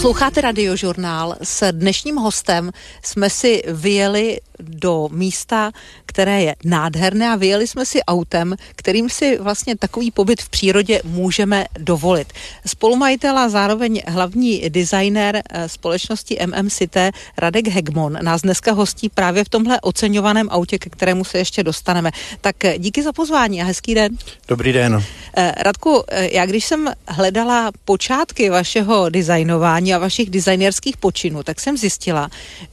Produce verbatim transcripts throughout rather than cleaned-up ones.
Posloucháte Radiožurnál. S dnešním hostem jsme si vyjeli do místa, které je nádherné, a vyjeli jsme si autem, kterým si vlastně takový pobyt v přírodě můžeme dovolit. Spolumajitel a zároveň hlavní designér společnosti M M Cité Radek Hegmon nás dneska hostí právě v tomhle oceňovaném autě, ke kterému se ještě dostaneme. Tak díky za pozvání a hezký den. Dobrý den. Radku, já když jsem hledala počátky vašeho designování a vašich designerských počinů, tak jsem zjistila,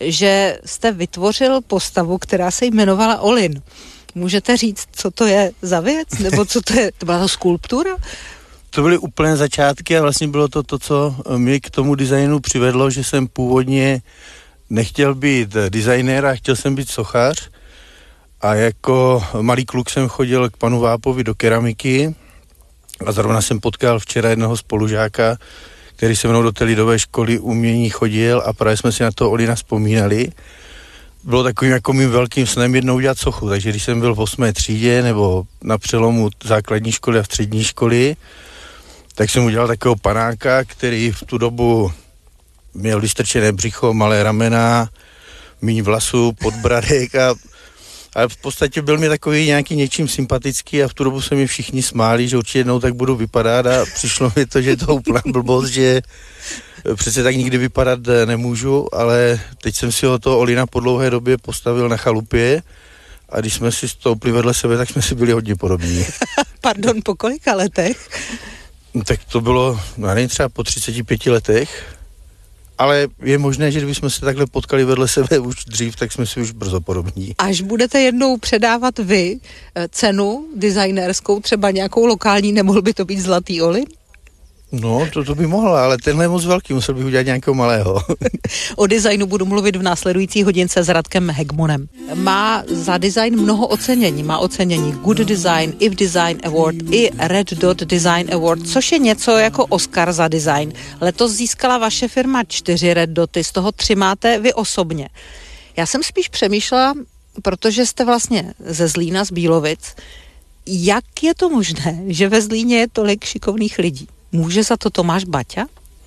že jste vytvořil postavu, která se jmenovala Olin. Můžete říct, co to je za věc? Nebo co to je? To byla to skulptura? To byly úplné začátky a vlastně bylo to to, co mě k tomu designu přivedlo, že jsem původně nechtěl být designér a chtěl jsem být sochař. A jako malý kluk jsem chodil k panu Vápovi do keramiky a zrovna jsem potkal včera jednoho spolužáka, který se mnou do té lidové školy umění chodil a právě jsme si na toho Olina vzpomínali. Bylo takovým jako mým velkým snem jednou udělat sochu, takže když jsem byl v osmé třídě nebo na přelomu základní školy a střední školy, tak jsem udělal takového panáka, který v tu dobu měl vystrčené břicho, malé ramena, míň vlasů, podbradek a ale v podstatě byl mi takový nějaký něčím sympatický a v tu dobu se mi všichni smáli, že určitě jednou tak budu vypadat a přišlo mi to, že je to úplná blbost, že přece tak nikdy vypadat nemůžu, ale teď jsem si ho toho Olina po dlouhé době postavil na chalupě a když jsme si stoupli vedle sebe, tak jsme si byli hodně podobní. Pardon, po kolika letech? Tak to bylo, já nevím, třeba po třiceti pěti letech. Ale je možné, že kdybychom se takhle potkali vedle sebe už dřív, tak jsme si už brzo podobní. Až budete jednou předávat vy cenu designérskou, třeba nějakou lokální, nemohl by to být Zlatý Olin? No, to, to by mohla, ale tenhle je moc velký, musel bych udělat nějakého malého. O designu budu mluvit v následující hodince s Radkem Hegmonem. Má za design mnoho ocenění. Má ocenění Good Design, I F Design Award i Red Dot Design Award, což je něco jako Oscar za design. Letos získala vaše firma čtyři Red Doty, z toho tři máte vy osobně. Já jsem spíš přemýšlela, protože jste vlastně ze Zlína, z Bílovic, jak je to možné, že ve Zlíně je tolik šikovných lidí? Může za to Tomáš Baťa?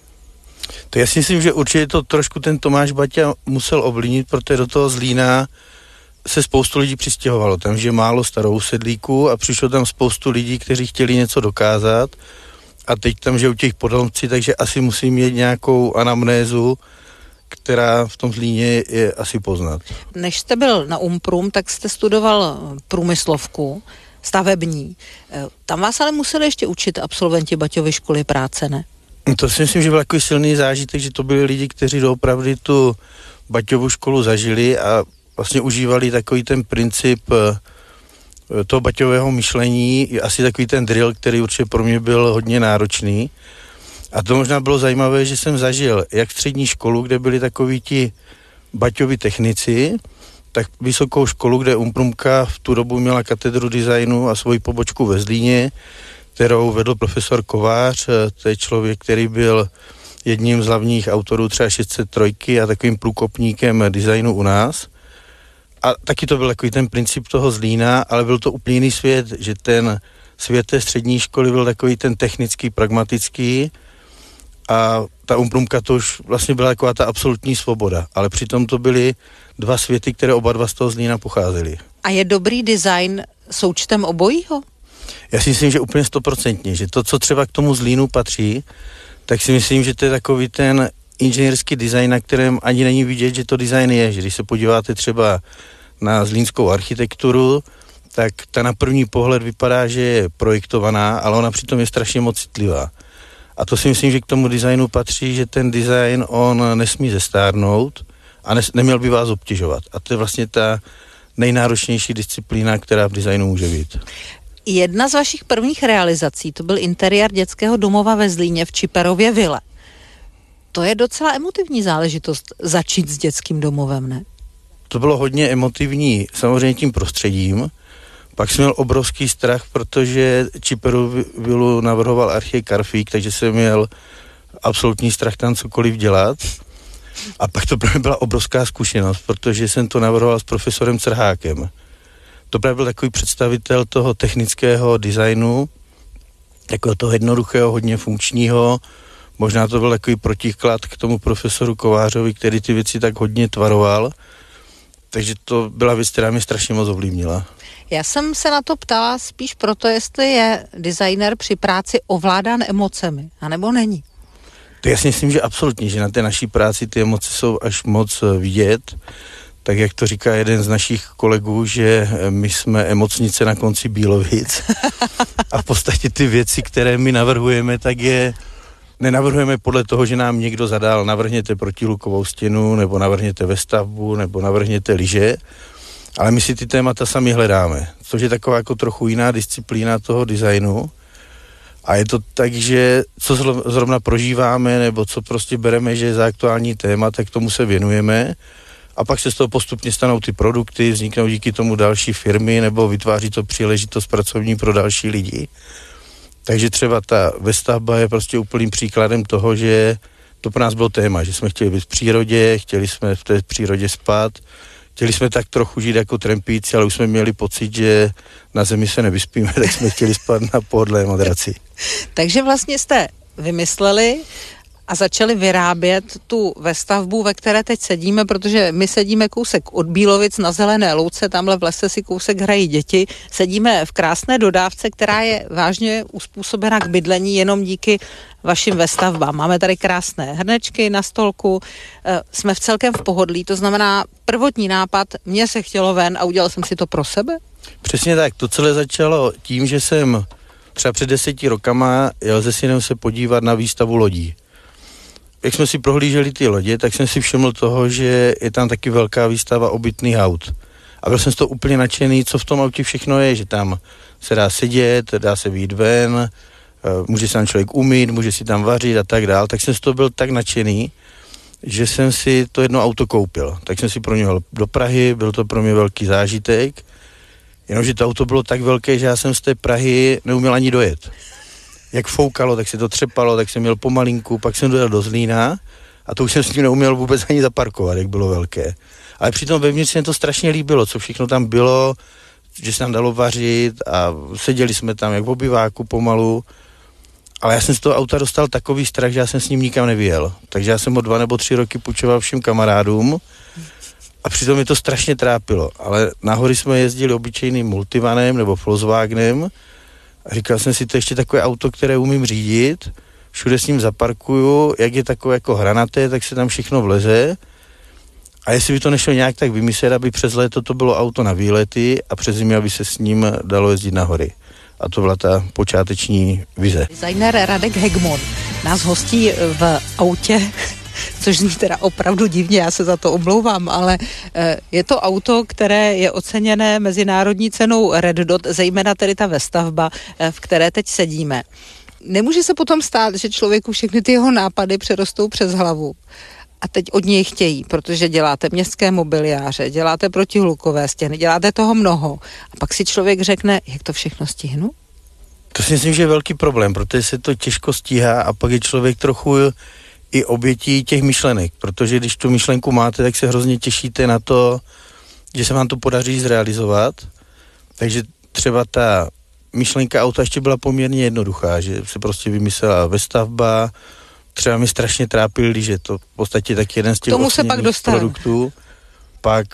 To já si myslím, že určitě to trošku ten Tomáš Baťa musel ovlivnit, protože do toho Zlína se spoustu lidí přistěhovalo. Tam žije málo starou sedlíků a přišlo tam spoustu lidí, kteří chtěli něco dokázat a teď tam žijou těch podomci, takže asi musí mít nějakou anamnézu, která v tom Zlíně je asi poznat. Než jste byl na Umprum, tak jste studoval průmyslovku, stavební. Tam vás ale museli ještě učit absolventi Baťovy školy práce, ne? To si myslím, že byl takový silný zážitek, že to byli lidi, kteří doopravdy tu Baťovu školu zažili a vlastně užívali takový ten princip toho Baťového myšlení, asi takový ten drill, který určitě pro mě byl hodně náročný. A to možná bylo zajímavé, že jsem zažil jak střední školu, kde byli takoví ti Baťovi technici, tak vysokou školu, kde Umprumka v tu dobu měla katedru designu a svoji pobočku ve Zlíně, kterou vedl profesor Kovář, to je člověk, který byl jedním z hlavních autorů třeba šest set tři a takovým průkopníkem designu u nás. A taky to byl takový ten princip toho Zlína, ale byl to úplně jiný svět, že ten svět té střední školy byl takový ten technický, pragmatický a ta Umprumka to už vlastně byla taková ta absolutní svoboda, ale přitom to byly dva světy, které oba dva z toho Zlína pocházely. A je dobrý design součtem obojího? Já si myslím, že úplně stoprocentně, že to, co třeba k tomu Zlínu patří, tak si myslím, že to je takový ten inženýrský design, na kterém ani není vidět, že to design je, že když se podíváte třeba na zlínskou architekturu, tak ta na první pohled vypadá, že je projektovaná, ale ona přitom je strašně moc citlivá. A to si myslím, že k tomu designu patří, že ten design, on nesmí zestárnout a nes, neměl by vás obtěžovat. A to je vlastně ta nejnáročnější disciplína, která v designu může být. Jedna z vašich prvních realizací, to byl interiér dětského domova ve Zlíně v Čiperově vile. To je docela emotivní záležitost začít s dětským domovem, ne? To bylo hodně emotivní, samozřejmě tím prostředím. Pak jsem měl obrovský strach, protože Čiperovu vilu navrhoval Archie Karfík, takže jsem měl absolutní strach tam cokoliv dělat. A pak to pro mě byla obrovská zkušenost, protože jsem to navrhoval s profesorem Crhákem. To právě byl takový představitel toho technického designu, jako toho jednoduchého, hodně funkčního, Možná to byl takový protiklad k tomu profesoru Kovářovi, který ty věci tak hodně tvaroval. Takže to byla věc, která mě strašně moc ovlivnila. Já jsem se na to ptala spíš proto, jestli je designer při práci ovládán emocemi, anebo není. To já si myslím, že absolutně, že na té naší práci ty emoce jsou až moc vidět. Tak jak to říká jeden z našich kolegů, že my jsme emocnice na konci Bílovic. A v podstatě ty věci, které my navrhujeme, tak je nenavrhujeme podle toho, že nám někdo zadal, navrhněte protihlukovou stěnu, nebo navrhněte vestavbu, nebo navrhněte lyže, ale my si ty témata sami hledáme, což je taková jako trochu jiná disciplína toho designu. A je to tak, že co zrovna prožíváme, nebo co prostě bereme, že je za aktuální téma, tak tomu se věnujeme. A pak se z toho postupně stanou ty produkty, vzniknou díky tomu další firmy, nebo vytváří to příležitost pracovní pro další lidi. Takže třeba ta vestavba je prostě úplným příkladem toho, že to pro nás bylo téma, že jsme chtěli být v přírodě, chtěli jsme v té přírodě spát, chtěli jsme tak trochu žít jako trampíci, ale už jsme měli pocit, že na zemi se nevyspíme, tak jsme chtěli spát na pohodlné madraci. Takže vlastně jste vymysleli a začali vyrábět tu vestavbu, ve které teď sedíme, protože my sedíme kousek od Bílovic na zelené louce, tamhle v lese si kousek hrají děti. Sedíme v krásné dodávce, která je vážně uspůsobena k bydlení jenom díky vašim vestavbám. Máme tady krásné hrnečky na stolku, jsme v celkem v pohodlí, to znamená prvotní nápad, mně se chtělo ven a udělal jsem si to pro sebe? Přesně tak, to celé začalo tím, že jsem třeba před deseti rokama jel se synem se podívat na výstavu lodí. Jak jsme si prohlíželi ty lodě, tak jsem si všiml toho, že je tam taky velká výstava obytných aut. A byl jsem z toho úplně nadšený, co v tom autě všechno je, že tam se dá sedět, dá se vyjít ven, může se tam člověk umýt, může si tam vařit a tak dál. Tak jsem z toho byl tak nadšený, že jsem si to jedno auto koupil. Tak jsem si pro něho do Prahy, byl to pro mě velký zážitek, jenomže to auto bylo tak velké, že já jsem z té Prahy neuměl ani dojet. Jak foukalo, tak se to třepalo, tak jsem měl pomalinku, pak jsem dojel do Zlína a to už jsem s tím neuměl vůbec ani zaparkovat, jak bylo velké. Ale přitom vevnitř se mi to strašně líbilo, co všechno tam bylo, že se tam dalo vařit a seděli jsme tam jak v obyváku pomalu. Ale já jsem z toho auta dostal takový strach, že já jsem s ním nikam nevyjel. Takže já jsem ho dva nebo tři roky půjčoval všem kamarádům a přitom mi to strašně trápilo. Ale nahory jsme jezdili obyčejným multivanem nebo Volkswagenem. A říkal jsem si, to je ještě takové auto, které umím řídit, všude s ním zaparkuju, jak je takové jako hranaté, tak se tam všechno vleze. A jestli by to nešlo nějak tak vymyslet, aby přes léto to bylo auto na výlety a přes zimu, aby se s ním dalo jezdit na hory. A to byla ta počáteční vize. Designer Radek Hegmon nás hostí v autě, což zní teda opravdu divně, já se za to omlouvám, ale je to auto, které je oceněné mezinárodní cenou Red Dot, zejména tedy ta vestavba, v které teď sedíme. Nemůže se potom stát, že člověku všechny ty jeho nápady přerostou přes hlavu a teď od něj chtějí, protože děláte městské mobiliáře, děláte protihlukové stěny, děláte toho mnoho a pak si člověk řekne, jak to všechno stihnu? To si myslím, že je velký problém, protože se to těžko stíhá a pak je člověk trochu i obětí těch myšlenek, protože když tu myšlenku máte, tak se hrozně těšíte na to, že se vám to podaří zrealizovat. Takže třeba ta myšlenka auta ještě byla poměrně jednoduchá, že se prostě vymyslela vestavba, třeba mi strašně trápil, když je to v podstatě tak jeden z těch osměrných produktů. Pak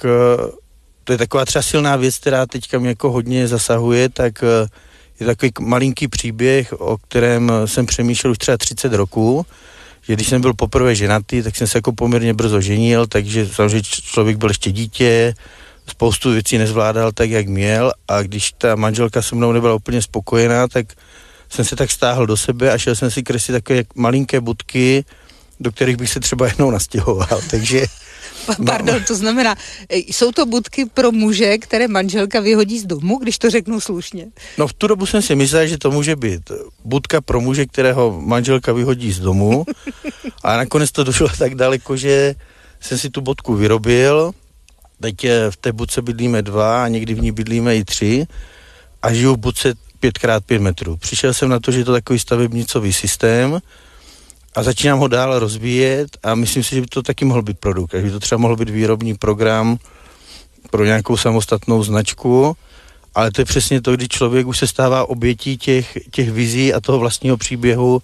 to je taková třeba silná věc, která teďka mě jako hodně zasahuje, tak je takový malinký příběh, o kterém jsem přemýšlel už třeba třicet roků, že když jsem byl poprvé ženatý, tak jsem se jako poměrně brzo ženil, takže samozřejmě člověk byl ještě dítě, spoustu věcí nezvládal tak, jak měl a když ta manželka se mnou nebyla úplně spokojená, tak jsem se tak stáhl do sebe a šel jsem si kreslit takové malinké budky, do kterých bych se třeba jednou nastěhoval, takže... Pardon, to znamená, jsou to budky pro muže, které manželka vyhodí z domu, když to řeknu slušně? No v tu dobu jsem si myslel, že to může být budka pro muže, kterého manželka vyhodí z domu a nakonec to došlo tak daleko, že jsem si tu budku vyrobil, teď v té budce bydlíme dva a někdy v ní bydlíme i tři a žiju v budce pět krát pět metrů. Přišel jsem na to, že je to takový stavebnicový systém a začínám ho dál rozvíjet a myslím si, že by to taky mohl být produkt, že by to třeba mohl být výrobní program pro nějakou samostatnou značku, ale to je přesně to, kdy člověk už se stává obětí těch, těch vizí a toho vlastního příběhu,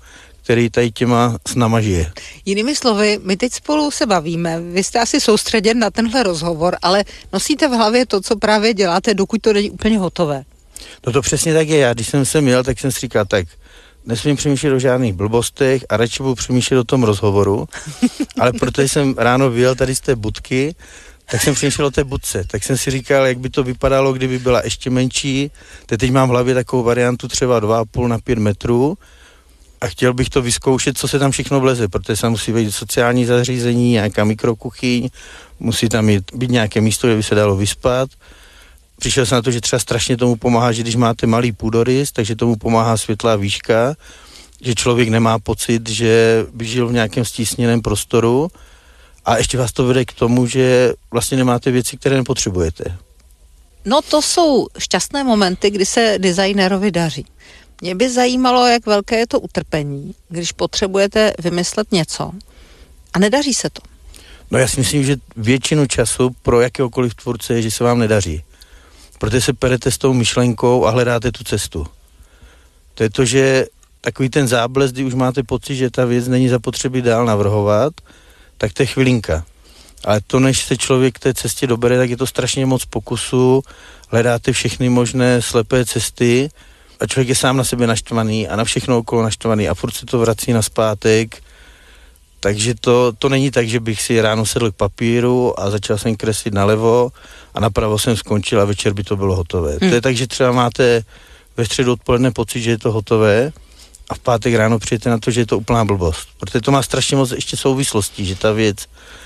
který tady těma s náma žije. Jinými slovy, my teď spolu se bavíme, vy jste asi soustředěn na tenhle rozhovor, ale nosíte v hlavě to, co právě děláte, dokud to není úplně hotové. No to přesně tak je. Já, když jsem sem jel, tak jsem si říkal, tak nesmím přemýšlet o žádných blbostech a radši budu přemýšlet o tom rozhovoru, ale protože jsem ráno vyjel tady z té budky, tak jsem přemýšlel o té budce. Tak jsem si říkal, jak by to vypadalo, kdyby byla ještě menší. Teď mám v hlavě takovou variantu třeba dva a půl na pět metrů a chtěl bych to vyzkoušet, co se tam všechno vleze, protože se musí vejít sociální zařízení, nějaká mikrokuchyň, musí tam být nějaké místo, kde by se dalo vyspat. Přišel jsem na to, že třeba strašně tomu pomáhá, že když máte malý půdorys, takže tomu pomáhá světlá výška, že člověk nemá pocit, že by žil v nějakém stísněném prostoru a ještě vás to vede k tomu, že vlastně nemáte věci, které nepotřebujete. No to jsou šťastné momenty, kdy se designérovi daří. Mě by zajímalo, jak velké je to utrpení, když potřebujete vymyslet něco a nedaří se to. No já si myslím, že většinu času pro jakéhokoliv tvůrce je, že se vám nedaří. Protože se perete s tou myšlenkou a hledáte tu cestu. To je to, že takový ten záblesk, kdy už máte pocit, že ta věc není zapotřebí dál navrhovat, tak to je chvilinka. Ale to, než se člověk k té cestě dobere, tak je to strašně moc pokusů, hledáte všechny možné slepé cesty a člověk je sám na sebe naštvaný a na všechno okolo naštvaný a furt se to vrací nazpátek. Takže to, to není tak, že bych si ráno sedl k papíru a začal jsem kreslit nalevo a napravo jsem skončil a večer by to bylo hotové. Hmm. To je tak, že třeba máte ve středu odpoledne pocit, že je to hotové a v pátek ráno přijete na to, že je to úplná blbost. Protože to má strašně moc ještě souvislostí, že ta věc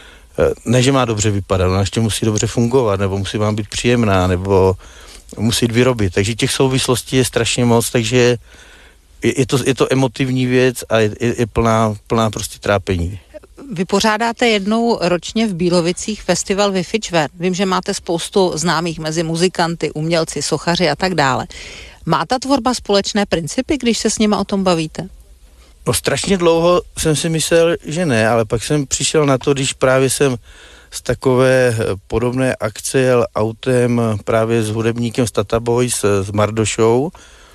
ne, že má dobře vypadat, ona ještě musí dobře fungovat, nebo musí vám být příjemná, nebo musí jít vyrobit. Takže těch souvislostí je strašně moc, takže je, je, to, je to emotivní věc a je, je, je plná, plná prostě trápení. Vy pořádáte jednou ročně v Bílovicích festival Wi-Fi Čver. Vím, že máte spoustu známých mezi muzikanty, umělci, sochaři a tak dále. Má ta tvorba společné principy, když se s nima o tom bavíte? No strašně dlouho jsem si myslel, že ne, ale pak jsem přišel na to, když právě jsem z takové podobné akce jel autem právě s hudebníkem z Tata Boys, s Mardošou,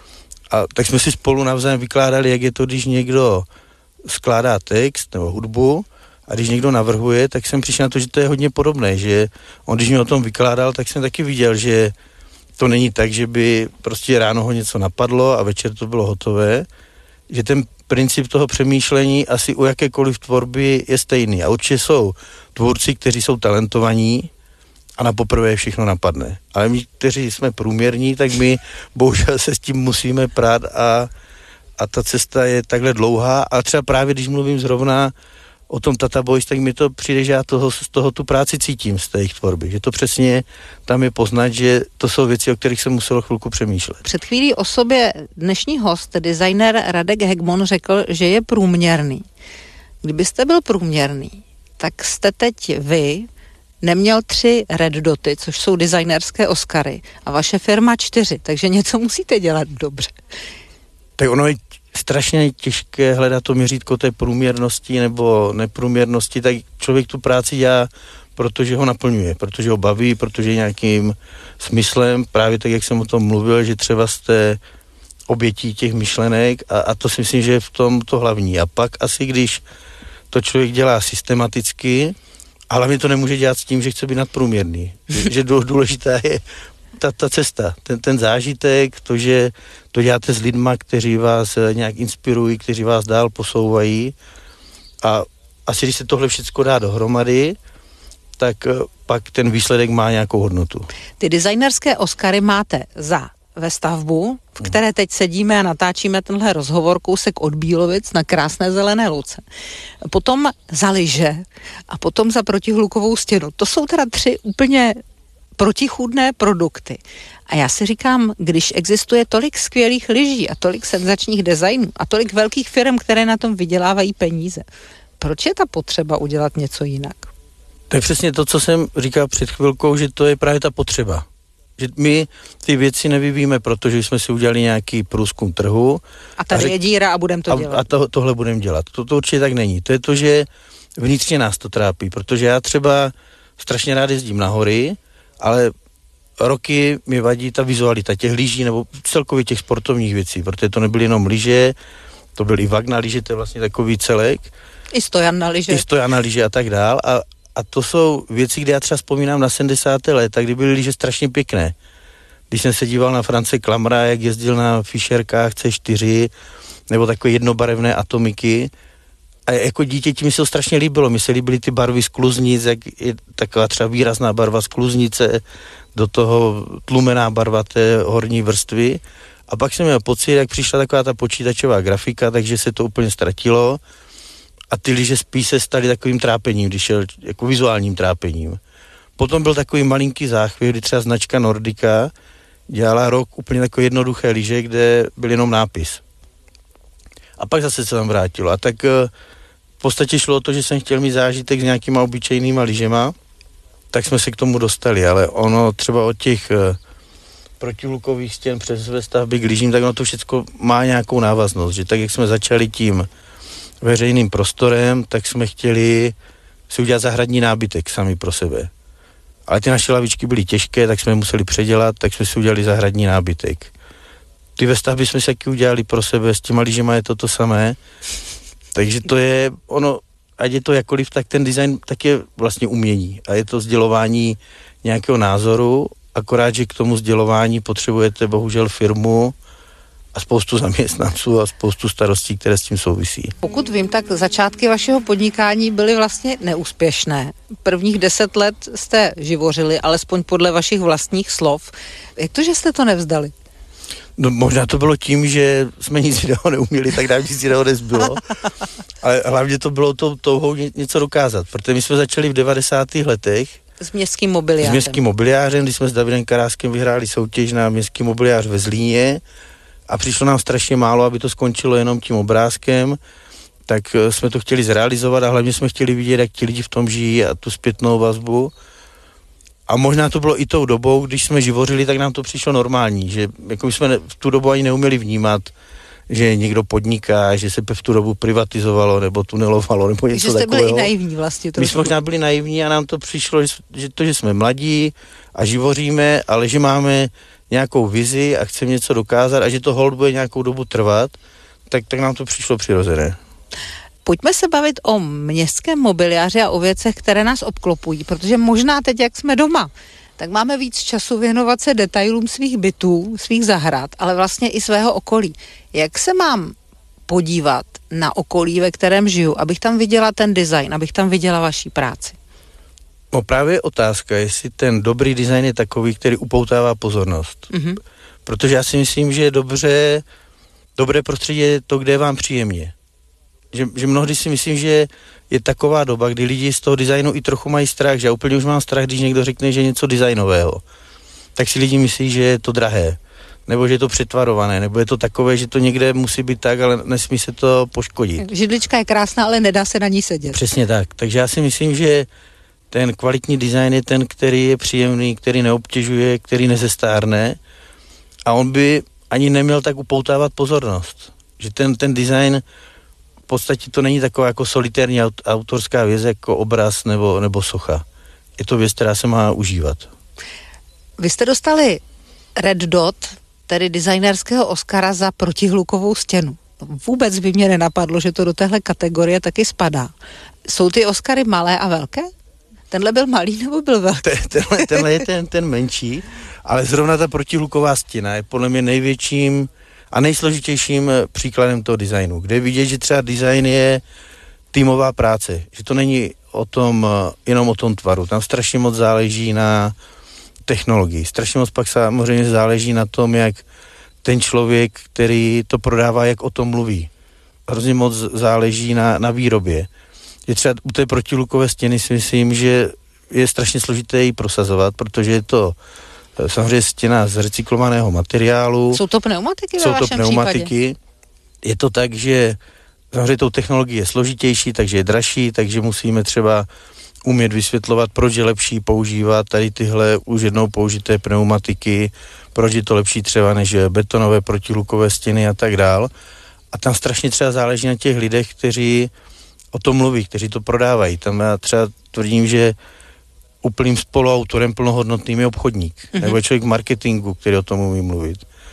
a tak jsme si spolu navzájem vykládali, jak je to, když někdo skládá text nebo hudbu a když někdo navrhuje, tak jsem přišel na to, že to je hodně podobné, že on, když mi o tom vykládal, tak jsem taky viděl, že to není tak, že by prostě ráno ho něco napadlo a večer to bylo hotové, že ten princip toho přemýšlení asi u jakékoliv tvorby je stejný. A určitě jsou tvůrci, kteří jsou talentovaní a na poprvé všechno napadne. Ale my, kteří jsme průměrní, tak my bohužel se s tím musíme prát a, a ta cesta je takhle dlouhá. A třeba právě, když mluvím zrovna o tom Tata Boys, tak mi to přijde, že já toho, z toho tu práci cítím z té jejich tvorby. Že to přesně tam je poznat, že to jsou věci, o kterých jsem musel chvilku přemýšlet. Před chvílí o sobě dnešní host, designér Radek Hegmon, řekl, že je průměrný. Kdybyste byl průměrný, tak jste teď vy neměl tři Red Doty, což jsou designérské Oscary, a vaše firma čtyři, takže něco musíte dělat dobře. Tak ono je strašně těžké hledat to měřítko té průměrnosti nebo neprůměrnosti, tak člověk tu práci dělá, protože ho naplňuje, protože ho baví, protože je nějakým smyslem, právě tak, jak jsem o tom mluvil, že třeba jste obětí těch myšlenek a, a to si myslím, že je v tom to hlavní. A pak asi, když to člověk dělá systematicky, a hlavně to nemůže dělat s tím, že chce být nadprůměrný. Že, že důležitá je ta, ta cesta, ten, ten zážitek, to, že to děláte s lidma, kteří vás nějak inspirují, kteří vás dál posouvají a asi, když se tohle všechno dá dohromady, tak pak ten výsledek má nějakou hodnotu. Ty designerské Oscary máte za Vestavbu, v které teď sedíme a natáčíme tenhle rozhovor, kousek od Bílovic na krásné zelené louce. Potom za lyže a potom za protihlukovou stěnu. To jsou teda tři úplně protichůdné produkty. A já si říkám, když existuje tolik skvělých lyží a tolik senzačních designů a tolik velkých firm, které na tom vydělávají peníze, proč je ta potřeba udělat něco jinak? To je přesně to, co jsem říkal před chvilkou, že to je právě ta potřeba. Že my ty věci nevyvíjíme, protože jsme si udělali nějaký průzkum trhu. A tady a řek, je díra a budeme to a, dělat. A to, tohle budeme dělat. To, to určitě tak není. To je to, že vnitřně nás to trápí, protože já třeba strašně rád jezdím na hory, ale roky mi vadí ta vizualita těch lyží nebo celkově těch sportovních věcí, protože to nebyly jenom lyže, To byl i vak na lyže, to je vlastně takový celek. I stojan na lyže. I stojan na lyže a tak dál. A, a to jsou věci, kde já třeba vzpomínám na sedmdesátá léta, kdy byly lyže strašně pěkné. Když jsem se díval na France Klamra, jak jezdil na Fischerkách C čtyři, nebo takové jednobarevné atomiky. A jako dítěti mi se to strašně líbilo. Mi se líbily ty barvy z kluznic, jak je taková třeba výrazná barva z kluznice, do toho tlumená barva té horní vrstvy. A pak jsem měl pocit, jak přišla taková ta počítačová grafika, takže se to úplně ztratilo. A ty lyže spíš se staly takovým trápením, když šel jako vizuálním trápením. Potom byl takový malinký záchvěv, kdy třeba značka Nordica dělala rok úplně takové jednoduché lyže, kde byl jenom nápis. A pak zase se tam vrátilo. A tak v podstatě šlo o to, že jsem chtěl mít zážitek s nějakýma obyčejnýma lyžema, tak jsme se k tomu dostali, ale ono třeba od těch protihlukových stěn přes stavby k lyžím, tak ono to všechno má nějakou návaznost, že tak, jak jsme začali tím veřejným prostorem, tak jsme chtěli si udělat zahradní nábytek sami pro sebe. Ale ty naše lavičky byly těžké, tak jsme museli předělat, tak jsme si udělali zahradní nábytek. Ty ve stavbě jsme si taky udělali pro sebe, s těma lyžema je to to samé. Takže to je, ono, ať je to jakoliv, tak ten design tak je vlastně umění. A je to sdělování nějakého názoru, akorát, že k tomu sdělování potřebujete bohužel firmu a spoustu zaměstnanců a spoustu starostí, které s tím souvisí. Pokud vím, tak začátky vašeho podnikání byly vlastně neúspěšné. Prvních deset let jste živořili, alespoň podle vašich vlastních slov. Jak to, že jste to nevzdali? No možná to bylo tím, že jsme nic jiného neuměli, tak nám nic jiného nezbylo. Ale hlavně to bylo to, touhou něco dokázat, protože my jsme začali v devadesátých letech s městským mobiliářem. S městským mobiliářem, když jsme s Davidem Karáskem vyhráli soutěž na městský mobiliář ve Zlíně a přišlo nám strašně málo, aby to skončilo jenom tím obrázkem, tak jsme to chtěli zrealizovat a hlavně jsme chtěli vidět, jak ti lidi v tom žijí a tu zpětnou vazbu. A možná to bylo i tou dobou, když jsme živořili, tak nám to přišlo normální, že jako jsme v tu dobu ani neuměli vnímat, že někdo podniká, že se v tu dobu privatizovalo nebo tunelovalo nebo něco takového. Že jste byli i naivní vlastně. My jsme možná byli naivní a nám to přišlo, že to, že jsme mladí a živoříme, ale že máme nějakou vizi a chceme něco dokázat a že to hold bude nějakou dobu trvat, tak, tak nám to přišlo přirozené. Pojďme se bavit o městském mobiliáři a o věcech, které nás obklopují, protože možná teď, jak jsme doma, tak máme víc času věnovat se detailům svých bytů, svých zahrad, ale vlastně i svého okolí. Jak se mám podívat na okolí, ve kterém žiju, abych tam viděla ten design, abych tam viděla vaší práci? No právě je otázka, jestli ten dobrý design je takový, který upoutává pozornost. Mm-hmm. Protože já si myslím, že je dobře, dobré prostředí je to, kde je vám příjemně. Že, že mnohdy si myslím, že je taková doba, kdy lidi z toho designu i trochu mají strach, že já úplně už mám strach, když někdo řekne, že je něco designového. Tak si lidi myslí, že je to drahé, nebo že je to přetvarované, nebo je to takové, že to někde musí být tak, ale nesmí se to poškodit. Židlička je krásná, ale nedá se na ní sedět. Přesně tak. Takže já si myslím, že ten kvalitní design je ten, který je příjemný, který neobtěžuje, který nezestárne a on by ani neměl tak upoutávat pozornost. Že ten, ten design v podstatě to není taková jako solitérní autorská věc, jako obraz nebo, nebo socha. Je to věc, která se má užívat. Vy jste dostali Red Dot, tedy designerského Oscara za protihlukovou stěnu. Vůbec by mě nenapadlo, že to do téhle kategorie taky spadá. Jsou ty Oscary malé a velké? Tenhle byl malý nebo byl velký? Tenhle, tenhle je ten, ten menší, ale zrovna ta protihluková stěna je podle mě největším a nejsložitějším příkladem toho designu, kde vidět, že třeba design je týmová práce, že to není o tom, jenom o tom tvaru, tam strašně moc záleží na technologii, strašně moc pak samozřejmě záleží na tom, jak ten člověk, který to prodává, jak o tom mluví. Hrozně moc záleží na, na výrobě. Je třeba u té protihlukové stěny si myslím, že je strašně složité ji prosazovat, protože je to samozřejmě stěna z recyklovaného materiálu. Jsou to pneumatiky ve Jsou vašem to pneumatiky. případě? Je to tak, že samozřejmě tou technologií je složitější, takže je dražší, takže musíme třeba umět vysvětlovat, proč je lepší používat tady tyhle už jednou použité pneumatiky, proč je to lepší třeba než betonové protihlukové stěny a tak dál. A tam strašně třeba záleží na těch lidech, kteří o tom mluví, kteří to prodávají. Tam já třeba tvrdím, že úplným spoluautorem plnohodnotným je obchodník, mm-hmm. nebo je člověk v marketingu, který o tom umí mluvit.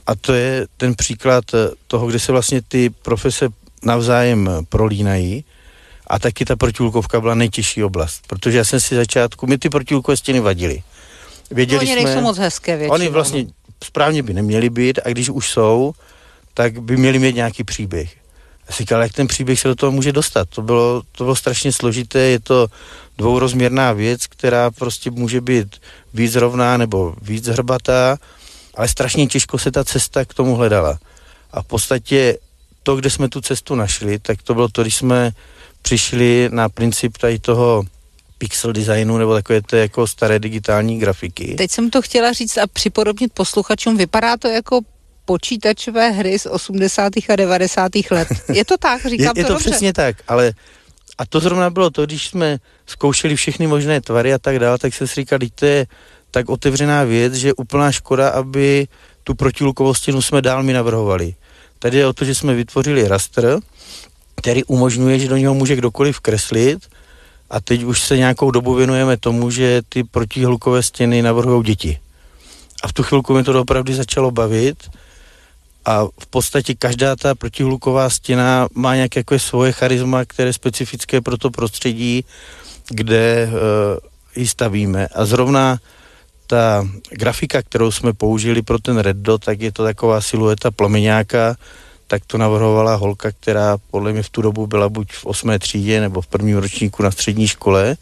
A to je ten příklad toho, kde se vlastně ty profese navzájem prolínají. A taky ta protiúlkovka byla nejtěžší oblast, protože já jsem si začátku, my ty protiúlkové stěny vadily. Věděli no, oni jsme, nejsou moc hezké většinou. Oni vlastně správně by neměli být a když už jsou, tak by měli mít nějaký příběh. Já si říkal, jak ten příběh se do toho může dostat. To bylo, to bylo strašně složité, je to dvourozměrná věc, která prostě může být víc rovná nebo víc hrbatá, ale strašně těžko se ta cesta k tomu hledala. A v podstatě to, kde jsme tu cestu našli, tak to bylo to, když jsme přišli na princip tady toho pixel designu nebo takové té jako staré digitální grafiky. Teď jsem to chtěla říct a připodobnit posluchačům, vypadá to jako počítačové hry z osmdesátých a devadesátých let. Je to tak? Říkám je, je to, to dobře? Přesně tak, ale a to zrovna bylo to, když jsme zkoušeli všechny možné tvary a tak dále, tak jsem si říkal, že to je tak otevřená věc, že je úplná škoda, aby tu protilukovou stěnu jsme dál mi navrhovali. Tady je o to, že jsme vytvořili raster, který umožňuje, že do něho může kdokoliv kreslit a teď už se nějakou dobu věnujeme tomu, že ty protihlukové stěny navrhují děti. A v tu chvilku mi to opravdu začalo bavit a v podstatě každá ta protihluková stěna má nějaké jako svoje charisma, které je specifické pro to prostředí, kde uh, ji stavíme. A zrovna ta grafika, kterou jsme použili pro ten Red Dot, tak je to taková silueta plameňáka, tak to navrhovala holka, která podle mě v tu dobu byla buď v osmé třídě nebo v prvním ročníku na střední škole.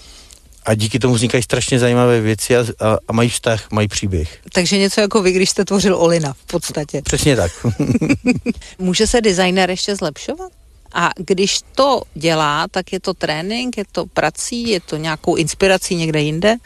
A díky tomu vznikají strašně zajímavé věci a, a, a mají vztah, mají příběh. Takže něco jako vy, když jste tvořil Olina v podstatě. Přesně tak. Může se designer ještě zlepšovat? A když to dělá, tak je to trénink, je to prací, je to nějakou inspirací někde jinde?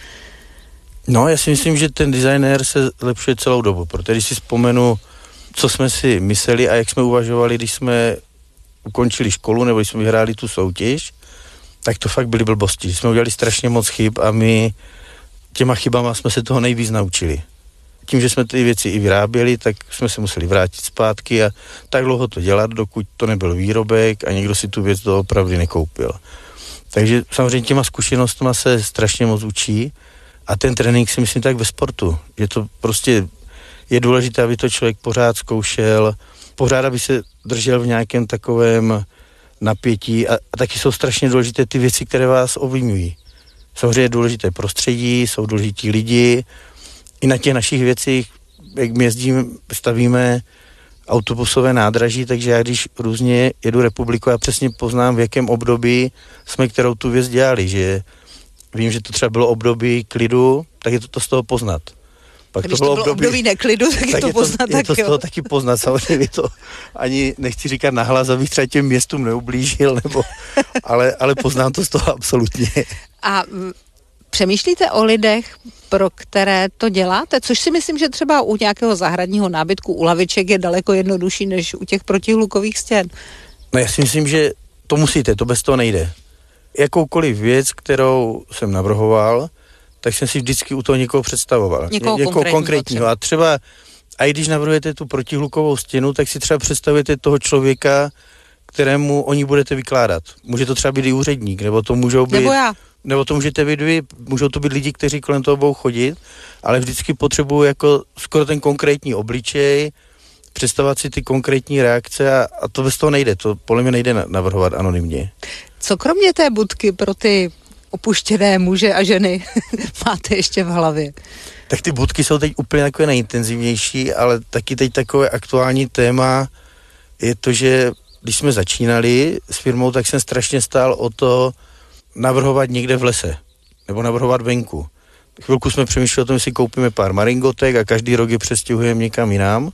No, já si myslím, že ten designér se zlepšuje celou dobu, protože když si vzpomenu, co jsme si mysleli a jak jsme uvažovali, když jsme ukončili školu nebo když jsme vyhráli tu soutěž, tak to fakt byly blbosti. Jsme udělali strašně moc chyb a my těma chybama jsme se toho nejvíc naučili. Tím, že jsme ty věci i vyráběli, tak jsme se museli vrátit zpátky a tak dlouho to dělat, dokud to nebyl výrobek a někdo si tu věc doopravdy nekoupil. Takže samozřejmě těma zkušenostma se strašně moc učí a ten trénink si myslím tak ve sportu, že to prostě je důležité, aby to člověk pořád zkoušel, pořád, aby se držel v nějakém takovém napětí a, a taky jsou strašně důležité ty věci, které vás ovlivňují. Samozřejmě je důležité prostředí, jsou důležití lidi. I na těch našich věcích, jak my jezdíme, stavíme autobusové nádraží, takže já když různě jedu republiku, já přesně poznám, v jakém období jsme kterou tu věc dělali, že vím, že to třeba bylo období klidu, tak je to, to z toho poznat. Pak Když to bylo, to bylo období, období neklidu, tak, tak je to poznat. Je to z toho taky poznat, samozřejmě to ani nechci říkat nahlas, abych třeba těm městům neublížil, nebo, ale, ale poznám to z toho absolutně. A přemýšlíte o lidech, pro které to děláte? Což si myslím, že třeba u nějakého zahradního nábytku, u laviček je daleko jednodušší, než u těch protihlukových stěn. No já si myslím, že to musíte, to bez toho nejde. Jakoukoliv věc, kterou jsem navrhoval, tak jsem si vždycky u toho někoho představoval. Někoho Ně, někoho konkrétního. A třeba, a i když navrhujete tu protihlukovou stěnu, tak si třeba představujete toho člověka, kterému o ní budete vykládat. Může to třeba být i úředník, nebo to můžou být... Nebo já. Nebo to můžete být vy, můžou to být lidi, kteří kolem toho budou chodit, ale vždycky potřebuju jako skoro ten konkrétní obličej, představovat si ty konkrétní reakce a, a to bez toho nejde. To podle mě nejde navrhovat anonymně. Co kromě té budky pro ty opuštěné muže a ženy máte ještě v hlavě? Tak ty budky jsou teď úplně takové nejintenzivnější, ale taky teď takové aktuální téma je to, že když jsme začínali s firmou, tak jsem strašně stál o to navrhovat někde v lese, nebo navrhovat venku. Chvilku jsme přemýšleli o tom, jestli koupíme pár maringotek a každý rok je přestěhujeme někam jinam,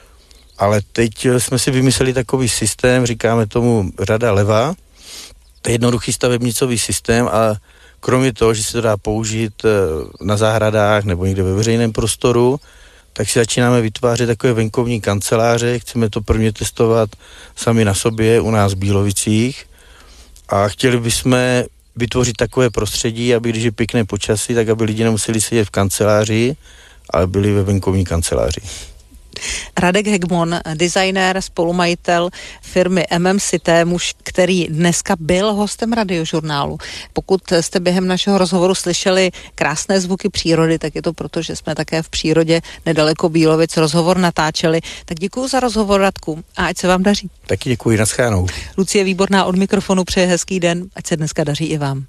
ale teď jsme si vymysleli takový systém, říkáme tomu řada leva, to je jednoduchý stavebnicový systém a kromě toho, že se to dá použít na zahradách nebo někde ve veřejném prostoru, tak si začínáme vytvářet takové venkovní kanceláře, chceme to prvně testovat sami na sobě u nás v Bílovicích a chtěli bychom vytvořit takové prostředí, aby když je pěkné počasí, tak aby lidi nemuseli sedět v kanceláři, ale byli ve venkovní kanceláři. Radek Hegmon, designér, spolumajitel firmy M M Cité, muž, který dneska byl hostem Radiožurnálu. Pokud jste během našeho rozhovoru slyšeli krásné zvuky přírody, tak je to proto, že jsme také v přírodě nedaleko Bílovic rozhovor natáčeli. Tak děkuji za rozhovor, Radku, a ať se vám daří. Taky děkuji, naschledanou. Lucie Výborná od mikrofonu přeje hezký den, ať se dneska daří i vám.